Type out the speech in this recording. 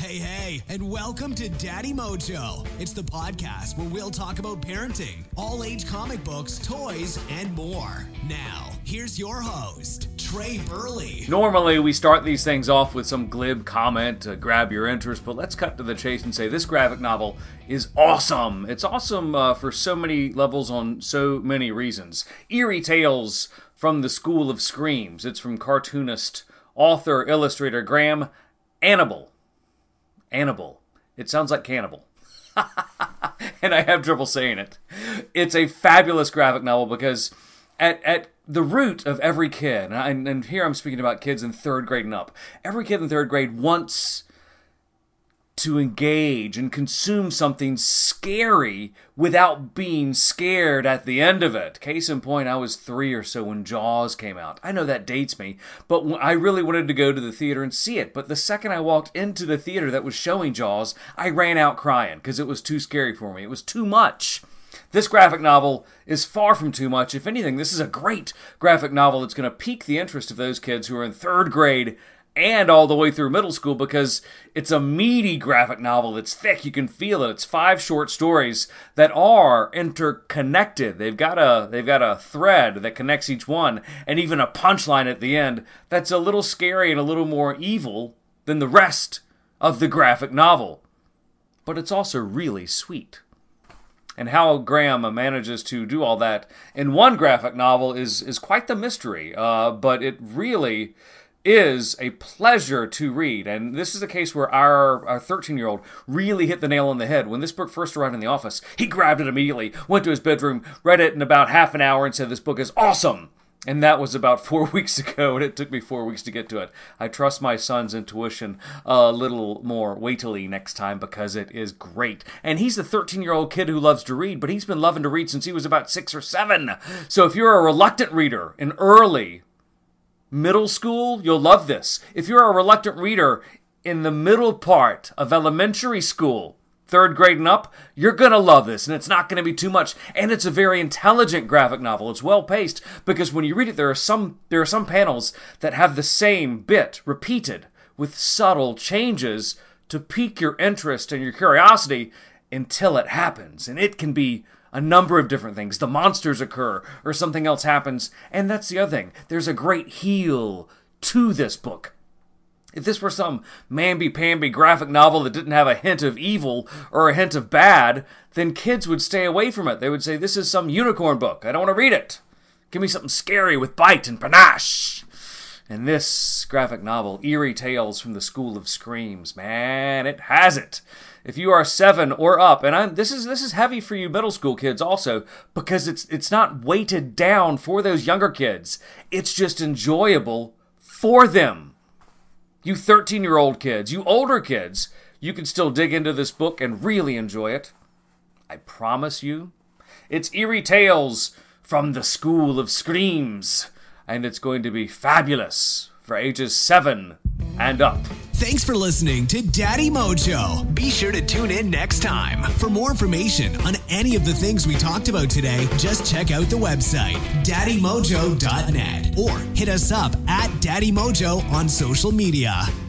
Hey, and welcome to Daddy Mojo. It's the podcast where we'll talk about parenting, all-age comic books, toys, and more. Now, here's your host, Trey Burley. Normally, we start these things off with some glib comment to grab your interest, but let's cut to the chase and say this graphic novel is awesome. It's awesome for so many levels on so many reasons. Eerie Tales from the School of Screams. It's from cartoonist, author, illustrator Graham Annable. It sounds like cannibal. And I have trouble saying it. It's a fabulous graphic novel because at the root of every kid, and here I'm speaking about kids in third grade and up, every kid in third grade wants to engage and consume something scary without being scared at the end of it. Case in point, I was 3 or so when Jaws came out. I know that dates me, but I really wanted to go to the theater and see it. But the second I walked into the theater that was showing Jaws, I ran out crying because it was too scary for me. It was too much. This graphic novel is far from too much. If anything, this is a great graphic novel that's going to pique the interest of those kids who are in third grade and all the way through middle school, because it's a meaty graphic novel. It's thick. You can feel it. It's 5 short stories that are interconnected. They've got a thread that connects each one, and even a punchline at the end that's a little scary and a little more evil than the rest of the graphic novel. But it's also really sweet. And how Graham manages to do all that in one graphic novel is quite the mystery. But it really is a pleasure to read. And this is a case where our 13-year-old really hit the nail on the head. When this book first arrived in the office, he grabbed it immediately, went to his bedroom, read it in about half an hour, and said, "This book is awesome." And that was about 4 weeks ago, and it took me 4 weeks to get to it. I trust my son's intuition a little more weightily next time because it is great. And he's the 13-year-old kid who loves to read, but he's been loving to read since he was about 6 or 7. So if you're a reluctant reader in early middle school, you'll love this. If you're a reluctant reader in the middle part of elementary school, third grade and up, you're going to love this, and it's not going to be too much. And it's a very intelligent graphic novel. It's well-paced, because when you read it, there are some panels that have the same bit repeated with subtle changes to pique your interest and your curiosity until it happens. And it can be a number of different things. The monsters occur, or something else happens. And that's the other thing. There's a great heel to this book. If this were some mamby-pamby graphic novel that didn't have a hint of evil or a hint of bad, then kids would stay away from it. They would say, "This is some unicorn book. I don't want to read it. Give me something scary with bite and panache." And this graphic novel, Eerie Tales from the School of Screams, man, it has it. If you are 7 or up, and this is heavy for you middle school kids also, because it's not weighted down for those younger kids. It's just enjoyable for them. You 13-year-old kids, you older kids, you can still dig into this book and really enjoy it. I promise you. It's Eerie Tales from the School of Screams, and it's going to be fabulous for ages 7 and up. Thanks for listening to Daddy Mojo. Be sure to tune in next time. For more information on any of the things we talked about today, just check out the website, daddymojo.net, or hit us up at Daddy Mojo on social media.